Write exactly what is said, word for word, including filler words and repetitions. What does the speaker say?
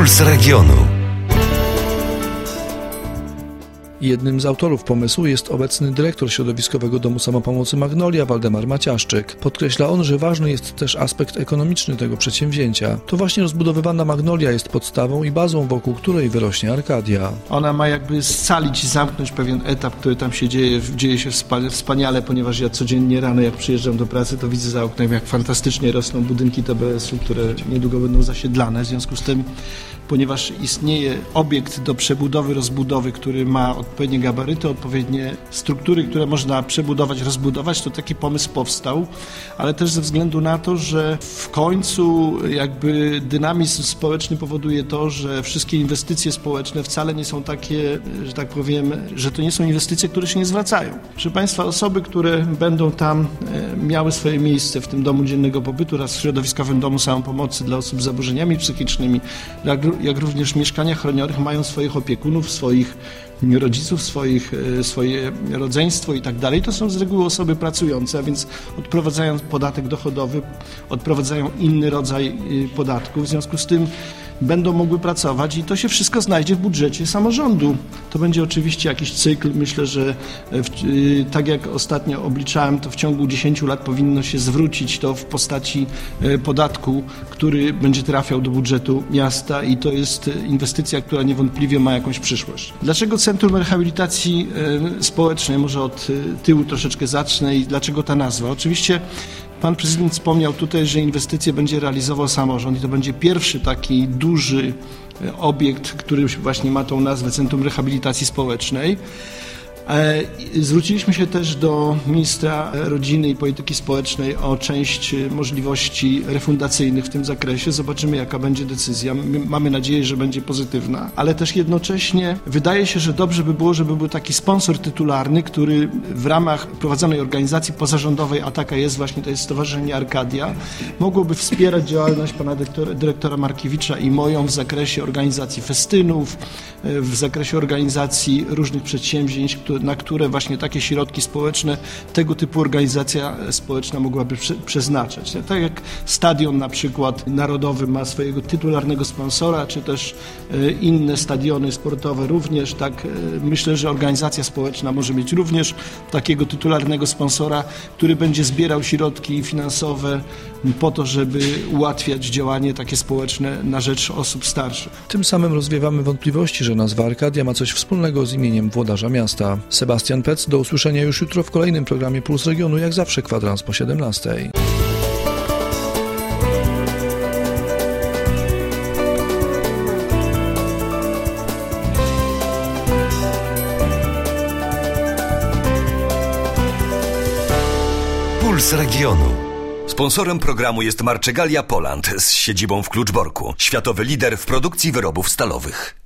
Puls Regionu. Jednym z autorów pomysłu jest obecny dyrektor Środowiskowego Domu Samopomocy Magnolia, Waldemar Maciaszczyk. Podkreśla on, że ważny jest też aspekt ekonomiczny tego przedsięwzięcia. To właśnie rozbudowywana Magnolia jest podstawą i bazą, wokół której wyrośnie Arkadia. Ona ma jakby scalić i zamknąć pewien etap, który tam się dzieje, dzieje się wspaniale, ponieważ ja codziennie rano, jak przyjeżdżam do pracy, to widzę za oknem, jak fantastycznie rosną budynki T B S u, które niedługo będą zasiedlane. W związku z tym, ponieważ istnieje obiekt do przebudowy, rozbudowy, który ma odpowiednie gabaryty, odpowiednie struktury, które można przebudować, rozbudować, to taki pomysł powstał, ale też ze względu na to, że w końcu jakby dynamizm społeczny powoduje to, że wszystkie inwestycje społeczne wcale nie są takie, że tak powiem, że to nie są inwestycje, które się nie zwracają. Proszę Państwa, osoby, które będą tam miały swoje miejsce w tym domu dziennego pobytu oraz w Środowiskowym Domu Samopomocy dla osób z zaburzeniami psychicznymi, jak, jak również mieszkaniach chronionych, mają swoich opiekunów, swoich rodziców, swoich, swoje rodzeństwo i tak dalej. To są z reguły osoby pracujące, a więc odprowadzają podatek dochodowy, odprowadzają inny rodzaj podatków. W związku z tym będą mogły pracować i to się wszystko znajdzie w budżecie samorządu. To będzie oczywiście jakiś cykl. Myślę, że w, tak jak ostatnio obliczałem, to w ciągu dziesięciu lat powinno się zwrócić to w postaci podatku, który będzie trafiał do budżetu miasta i to jest inwestycja, która niewątpliwie ma jakąś przyszłość. Dlaczego Centrum Rehabilitacji Społecznej? Może od tyłu troszeczkę zacznę i dlaczego ta nazwa? Oczywiście Pan prezydent wspomniał tutaj, że inwestycje będzie realizował samorząd i to będzie pierwszy taki duży obiekt, który właśnie ma tą nazwę Centrum Rehabilitacji Społecznej. Zwróciliśmy się też do ministra rodziny i polityki społecznej o część możliwości refundacyjnych w tym zakresie. Zobaczymy, jaka będzie decyzja. My mamy nadzieję, że będzie pozytywna, ale też jednocześnie wydaje się, że dobrze by było, żeby był taki sponsor tytularny, który w ramach prowadzonej organizacji pozarządowej, a taka jest właśnie, to jest Stowarzyszenie Arkadia, mogłoby wspierać działalność pana dyrektora, dyrektora Markiewicza i moją w zakresie organizacji festynów, w zakresie organizacji różnych przedsięwzięć, na które właśnie takie środki społeczne, tego typu organizacja społeczna mogłaby prze, przeznaczać. Tak jak stadion na przykład narodowy ma swojego tytularnego sponsora, czy też inne stadiony sportowe również, tak myślę, że organizacja społeczna może mieć również takiego tytularnego sponsora, który będzie zbierał środki finansowe po to, żeby ułatwiać działanie takie społeczne na rzecz osób starszych. Tym samym rozwiewamy wątpliwości, że nazwa Arkadia ma coś wspólnego z imieniem włodarza miasta. Sebastian Pec, do usłyszenia już jutro w kolejnym programie Puls Regionu, jak zawsze kwadrans po siedemnastej. Puls Regionu. Sponsorem programu jest Marczegalia Poland z siedzibą w Kluczborku, światowy lider w produkcji wyrobów stalowych.